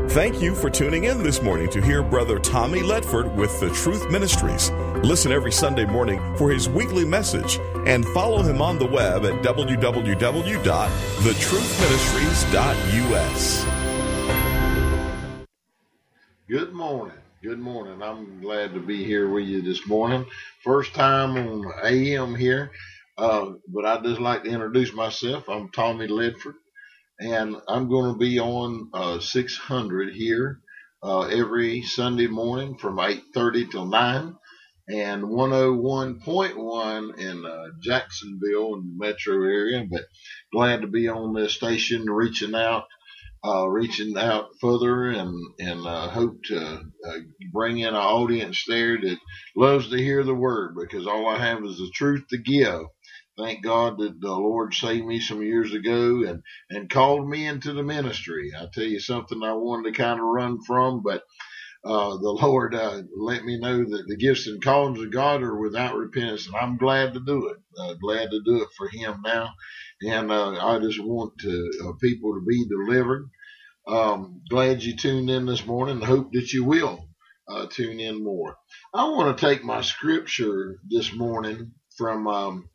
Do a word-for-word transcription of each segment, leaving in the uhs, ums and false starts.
Thank you for tuning in this morning to hear Brother Tommy Ledford with The Truth Ministries. Listen every Sunday morning for his weekly message and follow him on the web at w w w dot the truth ministries dot u s. Good morning. Good morning. I'm glad to be here with you this morning. First time on A M here, uh, but I'd just like to introduce myself. I'm Tommy Ledford, and I'm going to be on uh, six hundred here uh, every Sunday morning from eight thirty till nine, and one oh one point one in uh, Jacksonville in the metro area. But glad to be on this station, reaching out, uh, reaching out further, and and uh, hope to uh, bring in an audience there that loves to hear the word, because all I have is the truth to give. Thank God that the Lord saved me some years ago and, and called me into the ministry. I tell you something I wanted to kind of run from, but uh, the Lord uh, let me know that the gifts and callings of God are without repentance, and I'm glad to do it. Uh, glad to do it for Him now, and uh, I just want to, uh, people to be delivered. Um, glad you tuned in this morning. Hope that you will uh, tune in more. I want to take my scripture this morning from um,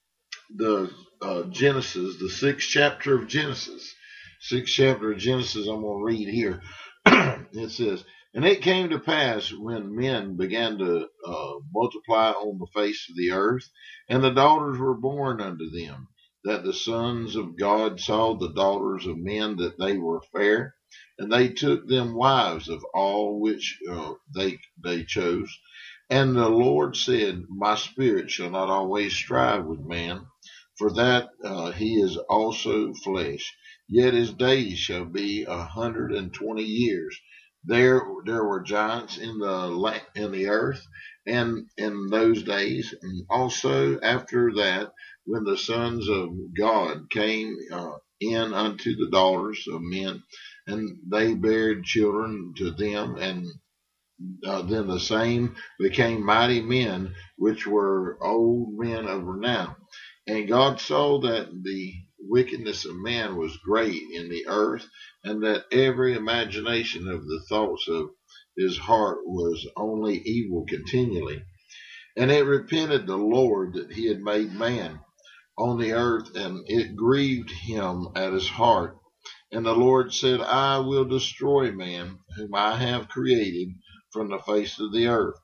the uh, Genesis, the sixth chapter of Genesis. Sixth chapter of Genesis, I'm going to read here. It says, "And it came to pass when men began to uh, multiply on the face of the earth, and the daughters were born unto them, that the sons of God saw the daughters of men that they were fair, and they took them wives of all which uh, they they chose. And the Lord said, My spirit shall not always strive with man, for that uh, he is also flesh. Yet his days shall be a hundred and twenty years. There, there were giants in the in the earth, and in those days, and also after that, when the sons of God came uh, in unto the daughters of men, and they bare children to them, and uh, then the same became mighty men, which were old men of renown. And God saw that the wickedness of man was great in the earth, and that every imagination of the thoughts of his heart was only evil continually. And it repented the Lord that he had made man on the earth, and it grieved him at his heart. And the Lord said, I will destroy man, whom I have created from the face of the earth,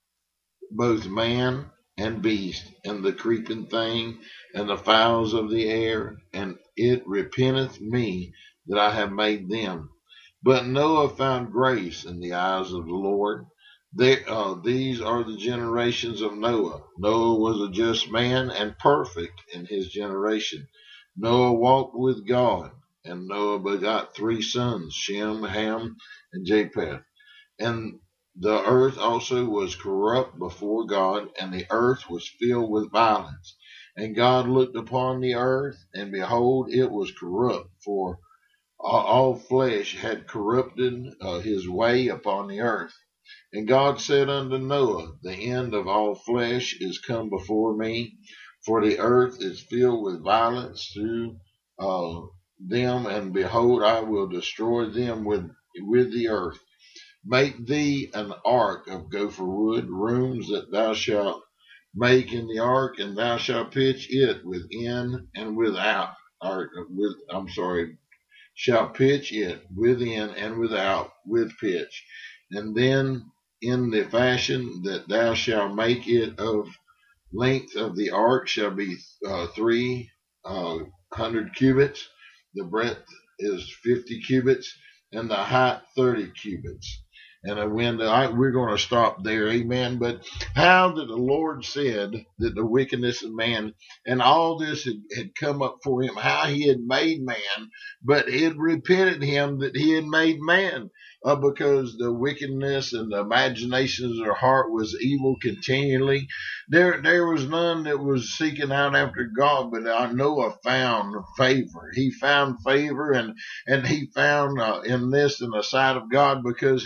both man and beast, and the creeping thing, and the fowls of the air, and it repenteth me that I have made them. But Noah found grace in the eyes of the Lord. They, uh, these are the generations of Noah. Noah was a just man and perfect in his generation. Noah walked with God, and Noah begot three sons, Shem, Ham, and Japheth. And the earth also was corrupt before God, and the earth was filled with violence. And God looked upon the earth, and behold, it was corrupt, for all flesh had corrupted uh, his way upon the earth. And God said unto Noah, The end of all flesh is come before me, for the earth is filled with violence through uh, them, and behold, I will destroy them with, with the earth. Make thee an ark of gopher wood, rooms that thou shalt make in the ark, and thou shalt pitch it within and without. Or with, I'm sorry, shalt pitch it within and without with pitch. And then in the fashion that thou shalt make it of length of the ark shall be uh, three uh, hundred cubits. The breadth is fifty cubits, and the height thirty cubits. And when the, I, we're going to stop there, amen. But how that the Lord said that the wickedness of man and all this had, had come up for him, how he had made man, but it repented him that he had made man, uh, because the wickedness and the imaginations of their heart was evil continually. There, there was none that was seeking out after God, but Noah found favor. He found favor, and and he found uh, in this in the sight of God, because he walked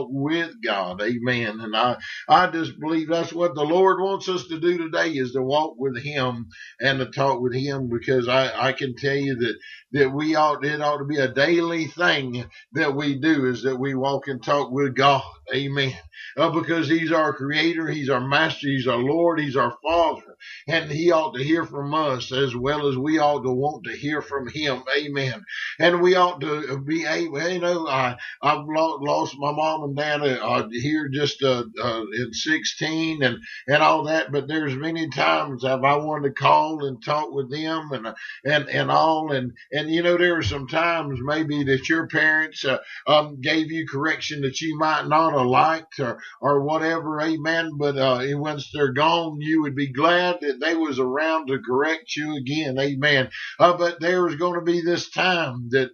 talk with God. Amen. And I, I just believe that's what the Lord wants us to do today, is to walk with him and to talk with him, because I, I can tell you that, that we ought, it ought to be a daily thing that we do, is that we walk and talk with God. Amen. Uh, because he's our creator, he's our master, he's our Lord, he's our Father, and he ought to hear from us as well as we ought to want to hear from him. Amen. And we ought to be able, you know, I, I've lost my mom and dad uh, here just uh, uh, at sixteen and, and all that, but there's many times have I wanted to call and talk with them and and and all, and and you know, there are some times maybe that your parents uh, um, gave you correction that you might not have liked or or whatever, amen, but uh, once they're gone, you would be glad that they was around to correct you again, amen. Uh, but there was going to be this time that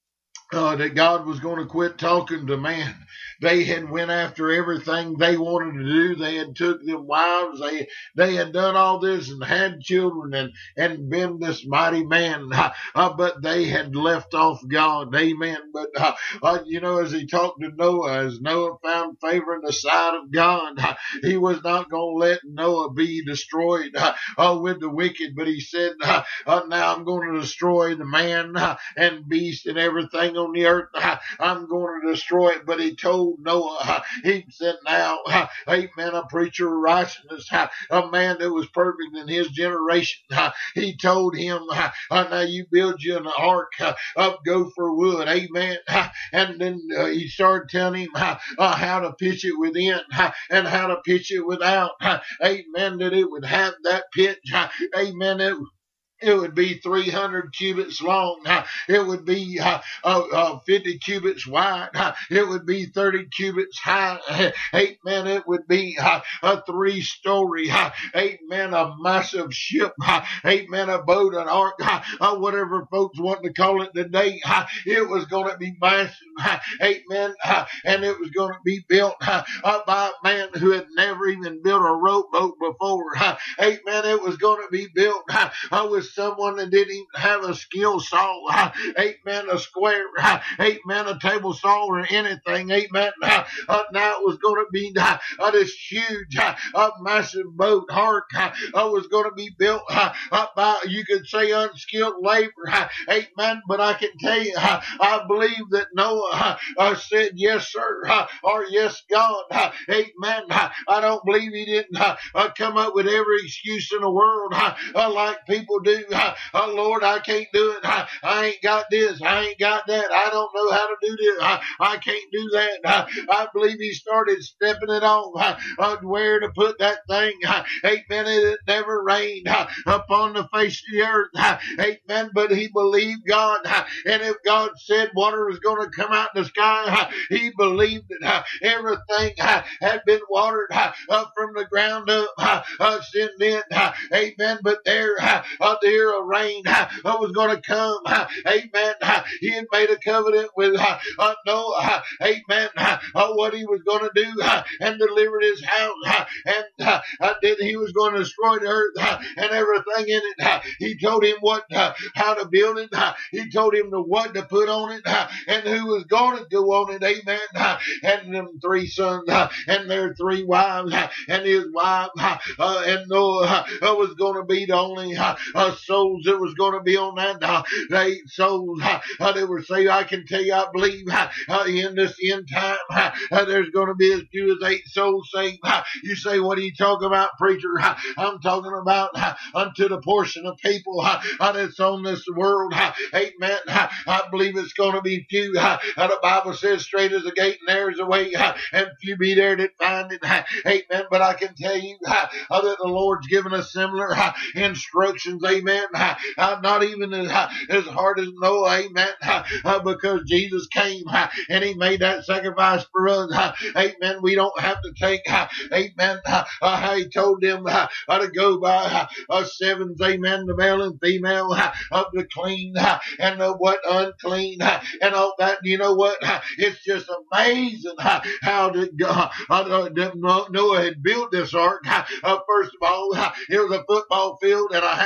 Uh, that God was going to quit talking to man. They had went after everything they wanted to do. They had took them wives. They they had done all this and had children and, and been this mighty man. Uh, but they had left off God. Amen. But, uh, uh, you know, as he talked to Noah, as Noah found favor in the sight of God, uh, he was not going to let Noah be destroyed uh, uh, with the wicked. But he said, uh, uh, now I'm going to destroy the man uh, and beast and everything on the earth. Uh, I'm going to destroy it. But he told Noah, uh, he said, now, uh, amen, a preacher of righteousness, uh, a man that was perfect in his generation, uh, he told him, uh, uh, now you build you an ark uh, of gopher wood, amen, uh, and then uh, he started telling him uh, uh, how to pitch it within uh, and how to pitch it without, uh, amen, that it would have that pitch, uh, amen, it It would be three hundred cubits long. It would be uh, uh, uh, fifty cubits wide. It would be thirty cubits high. Amen. It would be uh, a three-story. Amen. A massive ship. Amen. A boat, an ark, uh, whatever folks want to call it today. It was going to be massive. Amen. And it was going to be built by a man who had never even built a rowboat before. Amen. It was going to be built with someone that didn't even have a skill saw, uh, amen, a square, uh, amen, a table saw or anything, amen. Uh, uh, now it was going to be uh, uh, this huge, uh, uh, massive boat, ark, uh, uh, was going to be built uh, uh, by, you could say, unskilled labor, uh, amen. But I can tell you, uh, I believe that Noah uh, uh, said, yes, sir, uh, or yes, God, uh, amen. Uh, I don't believe he didn't uh, uh, come up with every excuse in the world uh, uh, like people do. Uh, uh, Lord, I can't do it. Uh, I ain't got this. I ain't got that. I don't know how to do this. Uh, I can't do that. Uh, I believe he started stepping it off, uh, uh, where to put that thing. Uh, amen. It never rained uh, upon the face of the earth. Uh, amen. But he believed God. Uh, and if God said water was going to come out in the sky, uh, he believed it. Uh, everything uh, had been watered uh, up from the ground up uh, uh, since then. Uh, amen. But there, uh, uh, there a rain uh, was going to come. Uh, amen. Uh, he had made a covenant with uh, uh, Noah. Uh, amen. Uh, uh, what he was going to do uh, and delivered his house. Uh, and uh, uh, then he was going to destroy the earth uh, and everything in it. Uh, he told him what, uh, how to build it. Uh, he told him the what to put on it uh, and who was going to go on it. Amen. Uh, and them three sons uh, and their three wives uh, and his wife uh, uh, and Noah uh, was going to be the only uh, uh, souls that was going to be on that. Uh, the eight souls uh, uh, that were saved. I can tell you, I believe uh, uh, in this end time, uh, uh, there's going to be as few as eight souls saved. Uh, you say, what are you talking about, preacher? Uh, I'm talking about uh, unto the portion of people uh, uh, that's on this world. Uh, amen. Uh, I believe it's going to be few. Uh, uh, the Bible says, straight as a gate and there's a way, uh, and few be there that find it. Uh, amen. But I can tell you uh, uh, that the Lord's given us similar uh, instructions. Amen. Uh, uh, not even as, uh, as hard as Noah. Amen. Uh, uh, because Jesus came uh, and he made that sacrifice for us. Uh, amen. We don't have to take, uh, amen, uh, uh, how he told them uh, uh, to go by uh, uh, sevens, amen, the male and female, uh, of the clean uh, and the what unclean uh, and all that. You know what? Uh, it's just amazing uh, how did God, uh, Noah had built this ark. Uh, uh, first of all, uh, it was a football field and a half long.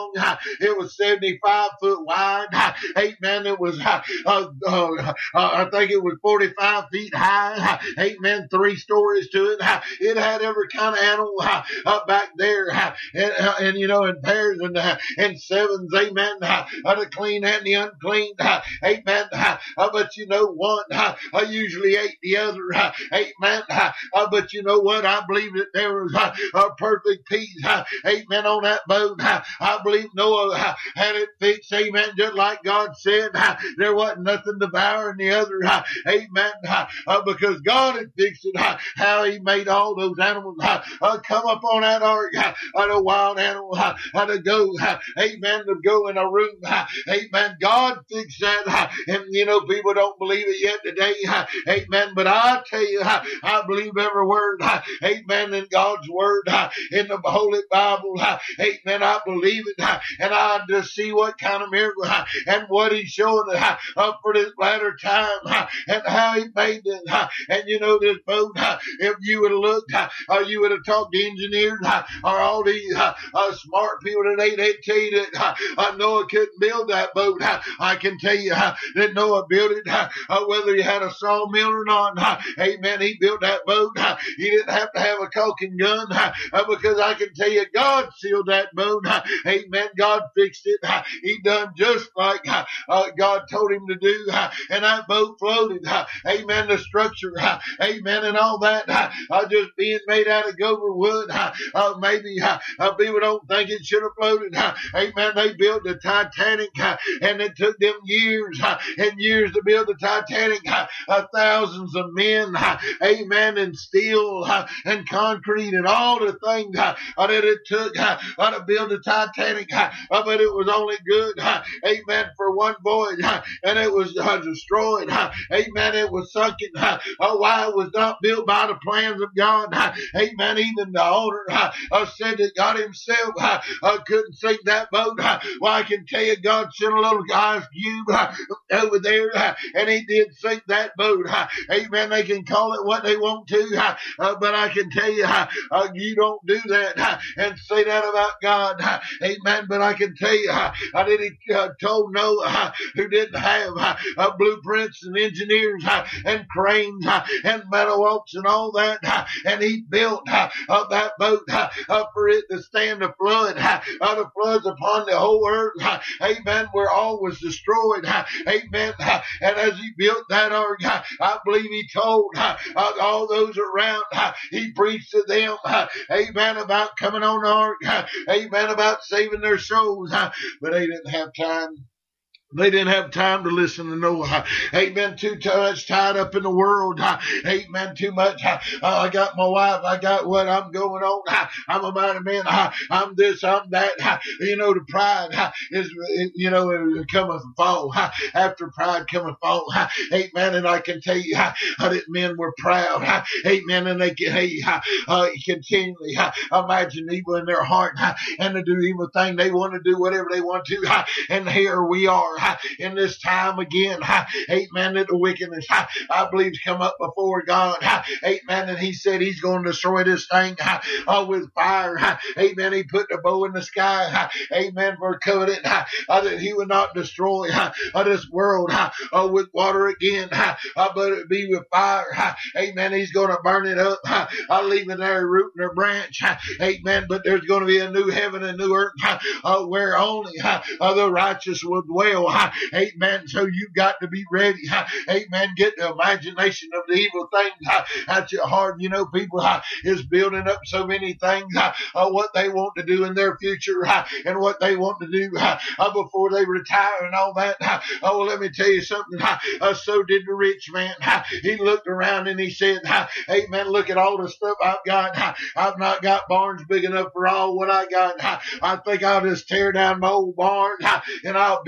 long. It was seventy-five foot wide. Amen. It was, uh, uh, uh, I think it was forty-five feet high. Amen. Three stories to it. It had every kind of animal uh, back there. And, uh, and, you know, in pairs and, uh, and sevens. Amen. Uh, the clean and the unclean. Uh, amen. Uh, but you know one, uh, I usually ate the other. Uh, amen. Uh, but you know what? I believe that there was uh, a perfect peace. Uh, amen. On that boat. Uh, I believe Noah uh, had it fixed. Amen. Just like God said, uh, there wasn't nothing devouring the other. Uh, amen. Uh, uh, because God had fixed it. Uh, how he made all those animals uh, uh, come up on that ark. Uh, uh, the wild animal uh, uh, to go. Uh, amen. To go in a room. Uh, amen. God fixed that. Uh, and you know, people don't believe it yet today. Uh, amen. But I tell you, uh, I believe every word. Uh, amen. In God's word. Uh, in the Holy Bible. Uh, amen. I believe it. Uh, and I just see what kind of miracle uh, and what he's showing uh, uh, for this latter time uh, and how he made it. Uh, and you know, this boat, uh, if you would have looked, uh, uh, you would have talked to engineers uh, or all these uh, uh, smart people today. They'd tell you that uh, uh, Noah couldn't build that boat. Uh, I can tell you uh, that Noah built it, uh, uh, whether he had a sawmill or not. Uh, amen. He built that boat. Uh, he didn't have to have a caulking gun uh, uh, because I can tell you God sealed that boat. Uh, amen. God fixed it. Uh, he done just like uh, uh, God told him to do. Uh, and that boat floated. Uh, amen. The structure. Uh, amen. And all that. Uh, uh, just being made out of gopher wood. Uh, uh, maybe uh, uh, people don't think it should have floated. Uh, amen. They built the Titanic uh, and it took them years uh, and years to build the Titanic. Uh, uh, thousands of men. Uh, amen. And steel uh, and concrete and all the things uh, uh, that it took uh, uh, to build the Titanic. Uh, uh, but it was only good. Uh, amen. For one voyage. Uh, and it was uh, destroyed. Uh, amen. It was sunken. Uh, uh, why it was not built by the plans of God. Uh, amen. Even the owner uh, uh, said that God himself uh, uh, couldn't sink that boat. Uh, well, I can tell you, God sent a little ice cube uh, over there, uh, and he did sink that boat. Uh, amen. They can call it what they want to, uh, uh, but I can tell you, uh, uh, you don't do that uh, and say that about God. Uh, amen. But I can tell you, uh, I did he uh, told Noah, uh, who didn't have uh, uh, blueprints and engineers uh, and cranes uh, and metal walks and all that, uh, and he built uh, uh, that boat uh, uh, for it to stand the flood. Uh, uh, the floods upon the whole earth. Uh, amen. Where all was destroyed. Uh, amen. Uh, and as he built that ark, uh, I believe he told uh, uh, all those around, uh, he preached to them, uh, amen, about coming on the ark, uh, amen, about saving their souls, uh, but they didn't have time. They didn't have time to listen to Noah. Amen. Too much tied up in the world. Amen. Too much. I got my wife. I got what I'm going on. I'm a mighty man. I'm this. I'm that. You know, the pride is, you know, it cometh fall. After pride cometh fall. Amen. And I can tell you that men were proud. Amen. And they can, hey, uh, continually imagine evil in their heart and to do evil thing. They want to do whatever they want to. And here we are. In this time again, amen, that the wickedness, I believe, has come up before God, amen, and he said he's going to destroy this thing uh, with fire, amen. He put the bow in the sky, amen, for covenant, uh, that he would not destroy uh, this world uh, with water again, uh, but it be with fire, amen. He's going to burn it up, uh, leaving their root and their branch, amen, but there's going to be a new heaven and new earth uh, where only uh, the righteous will dwell. Amen. So you got to be ready. Amen. Get the imagination of the evil things at your heart. You know, people is building up so many things, uh, what they want to do in their future and what they want to do uh, before they retire and all that. Oh, well, let me tell you something. Uh, so did the rich man. He looked around and he said, amen, look at all the stuff I've got. I've not got barns big enough for all what I got. I think I'll just tear down my old barn and I'll build me some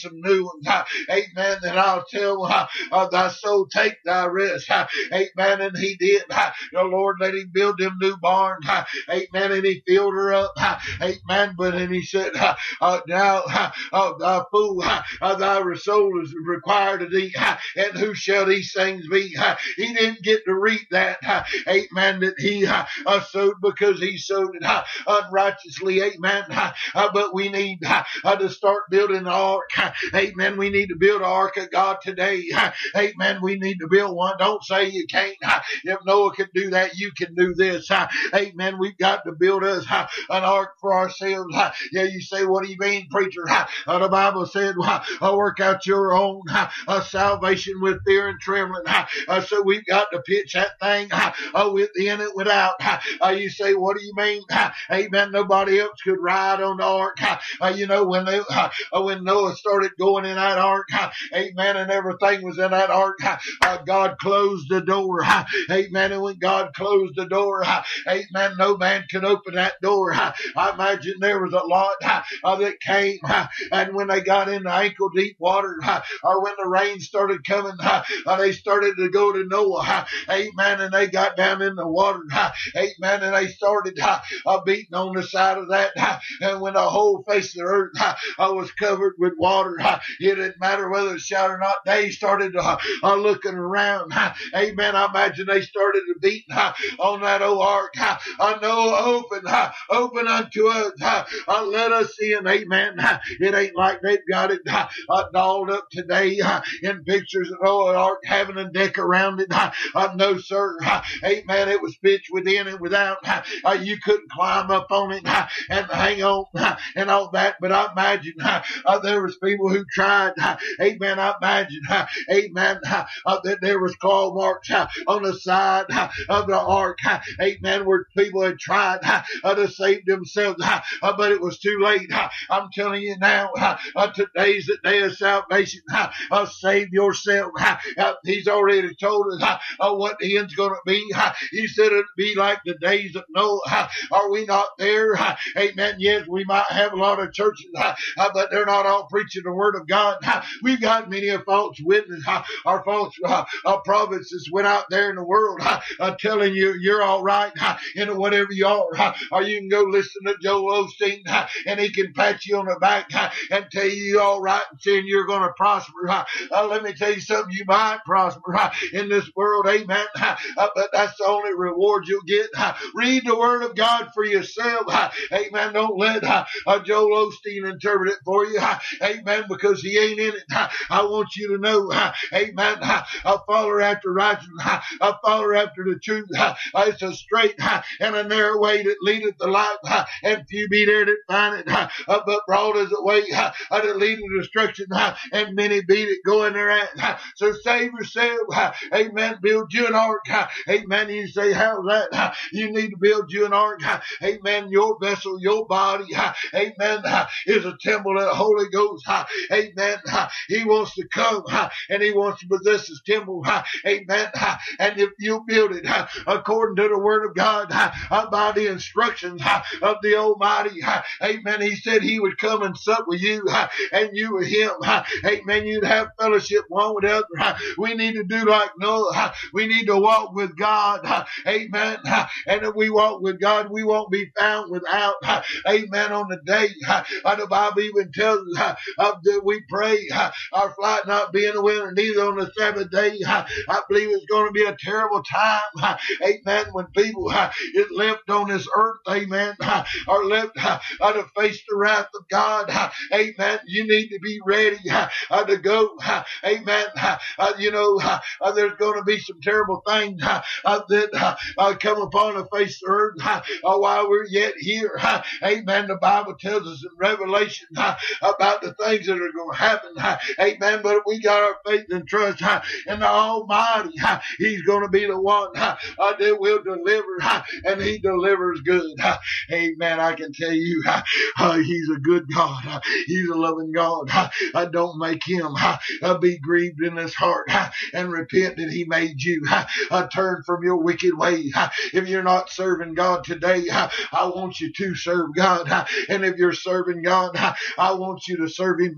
some new ones. Amen. Then I'll tell uh, uh, thy soul, take thy rest. Amen. And he did. The Lord let him build them new barns. Amen. And he filled her up. Amen. But then he said, uh, now, uh, thy fool, uh, thy soul is required of thee. And who shall these things be? He didn't get to read that. Amen. That he uh, sowed because he sowed it uh, unrighteously. Amen. Uh, but we need uh, to start building an ark. Amen. We need to build an ark of God today. Amen. We need to build one. Don't say you can't. If Noah could do that, you can do this. Amen. We've got to build us an ark for ourselves. Yeah, you say, what do you mean, preacher? The Bible said, work out your own salvation with fear and trembling. So we've got to pitch that thing within it, without. You say, what do you mean? Amen. Nobody else could ride on the ark. You know, when they, when Noah started going in that ark, amen, and everything was in that ark, God closed the door. Amen. And when God closed the door, amen, no man could open that door. I imagine there was a lot that came, and when they got in the ankle deep water, or when the rain started coming, they started to go to Noah. Amen. And they got down in the water. Amen. And they started beating on the side of that. And when the whole face of the earth was covered with water, it didn't matter whether it shot or not. They started uh, uh, looking around. Amen. I imagine they started to beat uh, on that old ark. I know, open, uh, open unto us. Uh, let us in. Amen. It ain't like they've got it uh, dolled up today uh, in pictures of old ark having a deck around it. Uh, uh, no, sir. Uh, amen. It was pitched within and without. Uh, you couldn't climb up on it uh, and hang on uh, and all that. But I imagine uh, uh, there was people who tried. Uh, amen. I imagine, uh, amen, uh, uh, that there was claw marks uh, on the side uh, of the ark. Uh, amen. Where people had tried uh, to save themselves, uh, uh, but it was too late. Uh, I'm telling you now, uh, uh, today's the day of salvation. Uh, uh, save yourself. Uh, uh, he's already told us uh, uh, what the end's going to be. Uh, he said it'd be like the days of Noah. Uh, are we not there? Uh, amen. Yes, we might have a lot of churches, uh, uh, but they're not all preaching the word of God. Uh, we've got many of false witnesses, uh, our false uh, uh, prophets that went out there in the world uh, uh, telling you you're all right uh, in whatever you are. Uh, or you can go listen to Joel Osteen uh, and he can pat you on the back uh, and tell you you're all right and saying you're going to prosper. Uh, uh, let me tell you something, you might prosper uh, in this world. Amen. Uh, uh, but that's the only reward you'll get. Uh, read the word of God for yourself. Uh, amen. Don't let uh, uh, Joel Osteen interpret it for you. Uh, amen. Because he ain't in it. Uh, I want you to know, uh, amen, uh, I follow after righteousness. Uh, I follow after the truth. Uh, it's a straight uh, and a narrow way that leadeth to life, uh, and few be there that find it. Uh, uh, but broad is the way uh, that leadeth to destruction, uh, and many be that go in thereat. Uh, so save yourself. Uh, amen. Build you an ark. Uh, amen. You say, how's that? Uh, you need to build you an ark. Uh, amen. Your vessel, your body, uh, amen, uh, is a temple of the Holy Ghost. Uh, amen. Uh, he wants to come uh, and he wants to possess his temple. Uh, amen. Uh, and if you build it uh, according to the word of God, uh, by the instructions uh, of the Almighty, uh, amen, he said he would come and sup with you uh, and you with him. Uh, amen. You'd have fellowship one with the other. Uh, we need to do like Noah. Uh, we need to walk with God. Uh, amen. Uh, and if we walk with God, we won't be found without. Uh, amen. On the day, uh, the Bible even tells us uh, uh, that we pray, uh, our flight not being a winter, neither on the Sabbath day. Uh, I believe it's going to be a terrible time. Uh, amen. When people uh, is left on this earth, amen, uh, are left uh, uh, to face the wrath of God. Uh, amen. You need to be ready uh, uh, to go. Uh, amen. Uh, uh, you know, uh, uh, there's going to be some terrible things uh, uh, that uh, uh, come upon the face of the earth uh, uh, while we're yet here. Uh, amen. The Bible tells us in Revelation uh, about the things that are going to happen. Uh, amen. But if we got our faith and trust uh, in the Almighty, uh, he's going to be the one uh, uh, that will deliver, uh, and he delivers good. Uh, amen. I can tell you, uh, uh, he's a good God. Uh, he's a loving God. Uh, uh, don't make him uh, uh, be grieved in his heart uh, and repent that he made you. Uh, uh, turn from your wicked ways. Uh, if you're not serving God today, uh, I want you to serve God. Uh, and if you're serving God, uh, I want you to serve him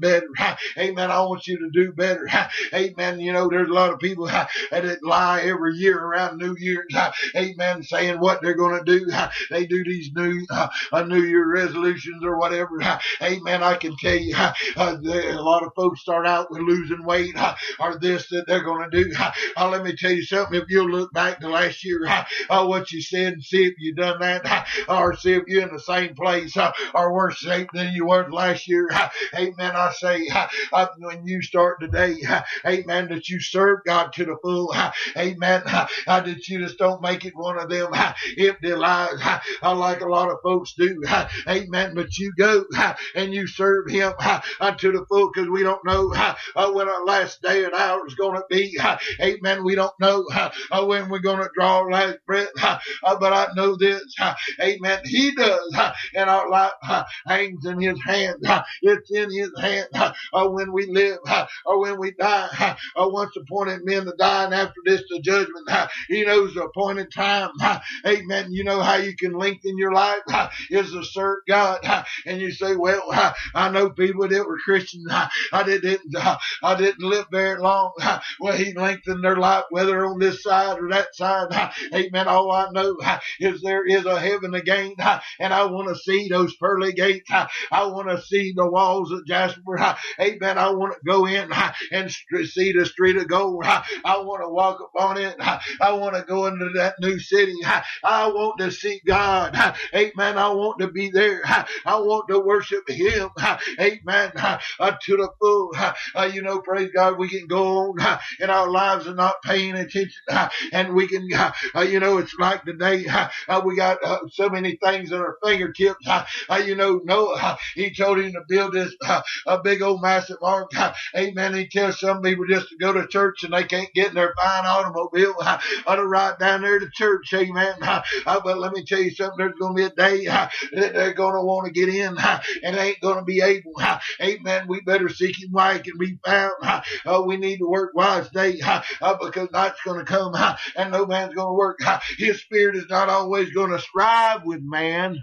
better. Amen. I want you to do better. Amen. You know, there's a lot of people that lie every year around New Year's. Amen. Saying what they're going to do. They do these new uh, New Year resolutions or whatever. Amen. I can tell you, uh, a lot of folks start out with losing weight uh, or this that they're going to do. Uh, let me tell you something. If you'll look back to last year, uh, uh, what you said, and see if you done that, uh, or see if you're in the same place uh, or worse shape than you were last year. Uh, amen. I say, uh, uh, when you start today, uh, amen, that you serve God to the full. Uh, amen. Uh, uh, that you just don't make it one of them uh, empty lies uh, like a lot of folks do. Uh, amen. But you go uh, and you serve Him uh, uh, to the full, because we don't know uh, uh, when our last day and hour is going to be. Uh, amen. We don't know uh, uh, when we're going to draw our last breath. Uh, uh, but I know this. Uh, amen. He does. Uh, and our life uh, hangs in His hand. Uh, it's in His hand uh, uh, when we live uh, or when we die. Uh, uh, once appointed men to die, and after this the judgment. Uh, he knows the appointed time. Uh, amen. You know how you can lengthen your life uh, is to serve God. Uh, and you say, well, uh, I know people that were Christians. Uh, I didn't. Uh, I didn't live very long. Uh, well, He lengthened their life, whether on this side or that side. Uh, amen. All I know uh, is there is a heaven again, uh, and I want to see those pearly gates. Uh, I want to see the walls of Jasper. Uh, amen. I want to go in uh, and st- see the street of gold. Uh, I want to walk upon it. Uh, I want to go into that new city. Uh, I want to see God. Uh, amen. I want to be there. Uh, I want to worship Him. Uh, amen. Uh, uh, to the full. Uh, uh, you know, praise God, we can go on uh, in our lives and not paying attention. Uh, and we can, uh, uh, you know, it's like today, uh, uh, we got uh, so many things at our fingertips. Uh, uh, you know, Noah, uh, he told him to build this uh, a big old massive ark. Uh, amen. He tells some people just to go to church and they can't get in their fine automobile uh, uh, to ride down there to church. Amen. Uh, uh, but let me tell you something. There's going to be a day uh, that they're going to want to get in uh, and they ain't going to be able. Uh, amen. We better seek Him while He can be found. Uh, uh, we need to work wise day uh, uh, because night's going to come uh, and no man's going to work. Uh, His Spirit is not always going to strive with man.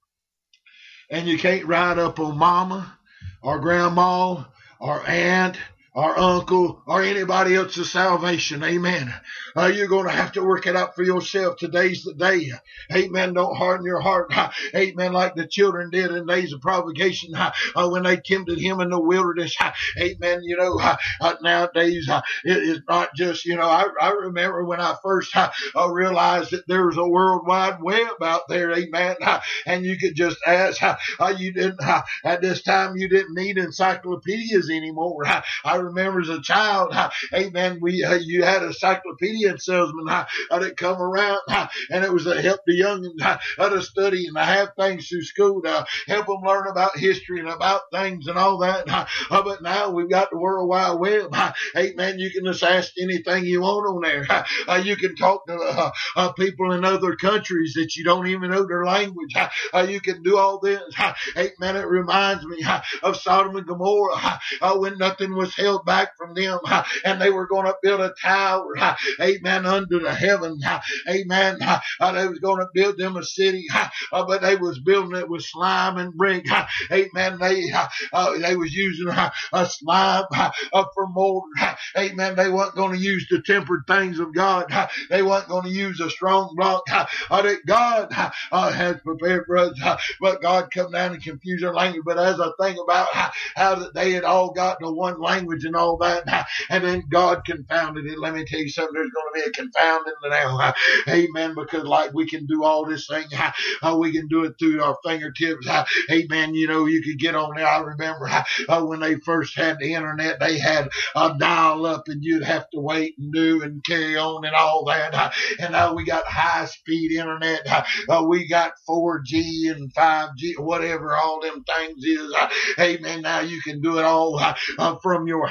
And you can't ride up on mama or grandma or aunt or uncle or anybody else's salvation. Amen. Uh, you're going to have to work it out for yourself. Today's the day. Amen. Don't harden your heart. Amen. Like the children did in days of provocation uh, when they tempted Him in the wilderness. Amen. You know, uh, uh, nowadays uh, it is not just, you know, I, I remember when I first uh, uh, realized that there was a World Wide Web out there. Amen. Uh, and you could just ask. Uh, uh, you didn't, uh, at this time, you didn't need encyclopedias anymore. Uh, I remember as a child, uh, amen, we uh, you had a encyclopedia salesman uh, uh, that come around, uh, and it was to help the young uh, uh, to study and to have things through school to help them learn about history and about things and all that. Uh, uh, but now we've got the World Wide Web. Uh, amen. You can just ask anything you want on there. Uh, uh, you can talk to uh, uh, people in other countries that you don't even know their language. Uh, uh, you can do all this. Uh, amen. It reminds me uh, of Sodom and Gomorrah uh, uh, when nothing was held back from them uh, and they were going to build a tower. Uh, amen. Under the heaven. Uh, amen. Uh, uh, they was going to build them a city, uh, uh, but they was building it with slime and brick. Uh, amen. They uh, uh, they was using uh, a slime uh, uh, for mortar. Uh, amen. They weren't going to use the tempered things of God. Uh, they weren't going to use a strong block uh, uh, that God uh, uh, has prepared for us. Uh, but God come down and confuse our language. But as I think about uh, how that they had all got to one language and all that, uh, and then God confounded it. Let me tell you something. There's going to be a confounding now. Uh, amen. Because like we can do all this thing, uh, uh, we can do it through our fingertips. Uh, amen. You know, you could get on there. I remember uh, uh, when they first had the internet, they had a dial up and you'd have to wait and do and carry on and all that. Uh, and now we got high speed internet. Uh, uh, we got four G and five G, whatever all them things is. Uh, amen. Now you can do it all uh, uh, from your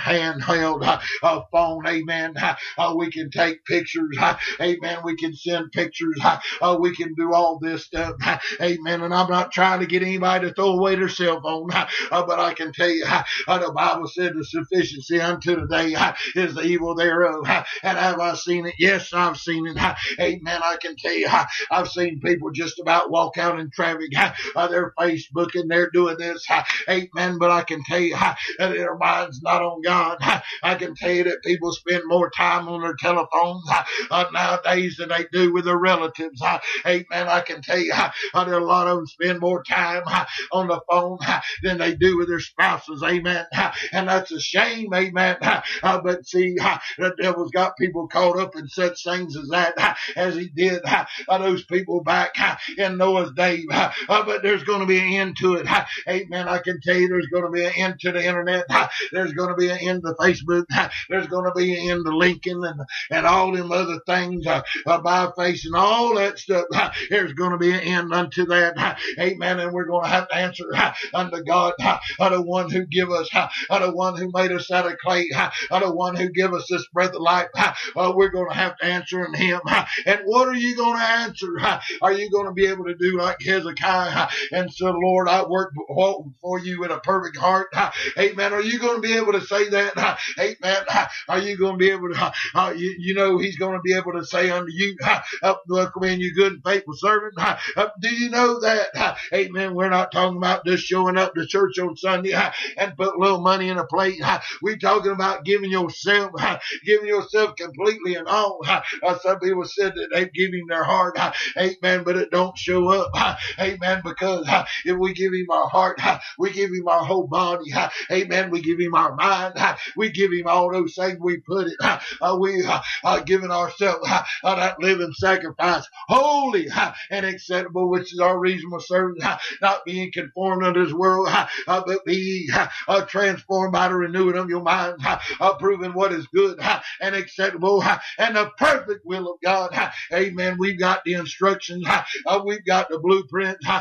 handheld uh, uh, phone, amen. Uh, uh, we can take pictures, uh, amen. We can send pictures, uh, uh, we can do all this stuff, uh, amen. And I'm not trying to get anybody to throw away their cell phone, uh, uh, but I can tell you, uh, uh, the Bible said the sufficiency unto the day uh, is the evil thereof. Uh, and have I seen it? Yes, I've seen it. Uh, amen. I can tell you, uh, I've seen people just about walk out in traffic. Uh, uh, they're Facebooking, they're doing this. Uh, amen. But I can tell you uh, that their mind's not on God. Uh, I can tell you that people spend more time on their telephones uh, uh, nowadays than they do with their relatives. Uh, amen. I can tell you uh, that a lot of them spend more time uh, on the phone uh, than they do with their spouses. Amen. Uh, and that's a shame. Amen. Uh, uh, but see, uh, the devil's got people caught up in such things as that, uh, as he did uh, uh, those people back uh, in Noah's day. Uh, uh, but there's going to be an end to it. Uh, amen. I can tell you there's going to be an end to the internet. Uh, there's going to be an end to Facebook. Uh, there's going to be an end to LinkedIn and, and all them other things, uh, uh, by face and all that stuff. Uh, there's going to be an end unto that. Uh, amen. And we're going to have to answer uh, unto God, uh, uh, the one who give us, uh, uh, the one who made us out of clay, uh, uh, the one who give us this breath of life. Uh, uh, we're going to have to answer in him. Uh, and what are you going to answer? Uh, are you going to be able to do like Hezekiah uh, and say, Lord, I work for you with a perfect heart? Uh, amen. Are you going to be able to say that? Uh, amen. Uh, are you going to be able to, uh, uh, you, you know, he's going to be able to say unto you, uh, uh, welcome in, you good and faithful servant. Uh, uh, do you know that? Uh, amen. We're not talking about just showing up to church on Sunday uh, and put a little money in a plate. Uh, we're talking about giving yourself, uh, giving yourself completely and all. Uh, uh, some people said that they've given him their heart. Uh, amen. But it don't show up. Uh, amen. Because uh, if we give him our heart, uh, we give him our whole body. Uh, amen. We give him our mind. Uh, we give him all those things. We put it. Uh, uh, we uh, uh, giving ourselves uh, uh, that living sacrifice, holy uh, and acceptable, which is our reasonable service. Uh, not being conformed unto this world, uh, uh, but be uh, uh, transformed by the renewing of your mind, uh, uh, proving what is good uh, and acceptable uh, and the perfect will of God. Uh, amen. We've got the instructions. Uh, uh, we've got the blueprint. Uh,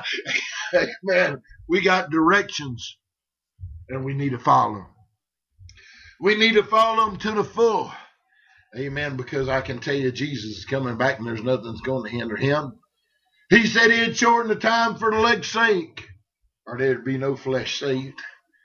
amen. We got directions, and we need to follow. We need to follow them to the full. Amen. Because I can tell you, Jesus is coming back, and there's nothing that's going to hinder him. He said he'd shorten the time for the elect's sake, or there'd be no flesh saved.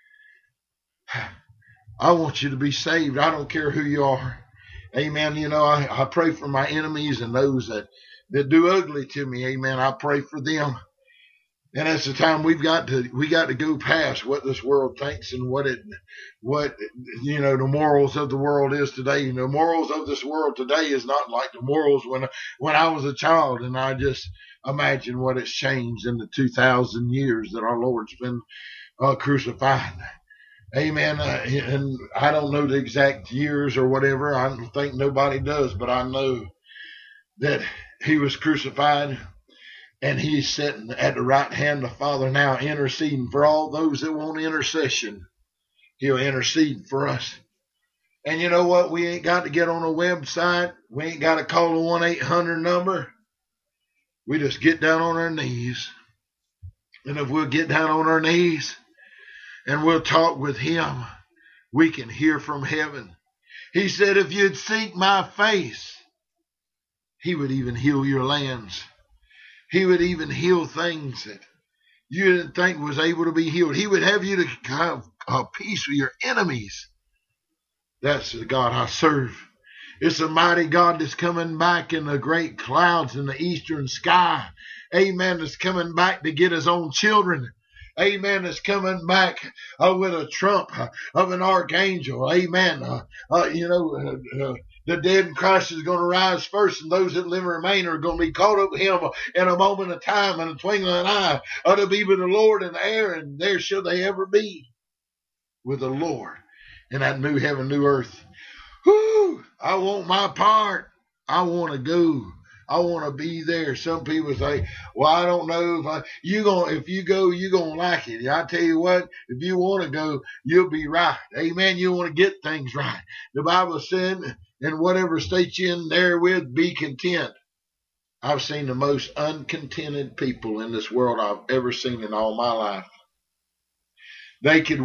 I want you to be saved. I don't care who you are. Amen. You know, I, I pray for my enemies and those that, that do ugly to me. Amen. I pray for them. And that's the time we've got to, we got to go past what this world thinks and what it, what, you know, the morals of the world is today. You know, morals of this world today is not like the morals when, when I was a child. And I just imagine what it's changed in the two thousand years that our Lord's been uh, crucified. Amen. Uh, and I don't know the exact years or whatever. I don't think nobody does, but I know that he was crucified. And he's sitting at the right hand of the Father now, interceding for all those that want intercession. He'll intercede for us. And you know what? We ain't got to get on a website. We ain't got to call a one eight hundred number. We just get down on our knees. And if we'll get down on our knees and we'll talk with him, we can hear from heaven. He said, if you'd seek my face, he would even heal your lands. He would even heal things that you didn't think was able to be healed. He would have you to have a peace with your enemies. That's the God I serve. It's a mighty God that's coming back in the great clouds in the eastern sky. Amen. That's coming back to get his own children. Amen. That's coming back uh, with a trump uh, of an archangel. Amen. Uh, uh, you know, uh, uh, the dead in Christ is going to rise first, and those that live and remain are going to be caught up with him in a moment of time, and a twinkling of an eye, uh, to be with the Lord in the air, and there shall they ever be with the Lord in that new heaven, new earth. Whoo! I want my part. I want to go. I want to be there. Some people say, well, I don't know if I, you gonna, if you go, you're going to like it. I tell you what, if you want to go, you'll be right. Amen. You want to get things right. The Bible said, in whatever state you're in therewith, be content. I've seen the most uncontented people in this world I've ever seen in all my life. They could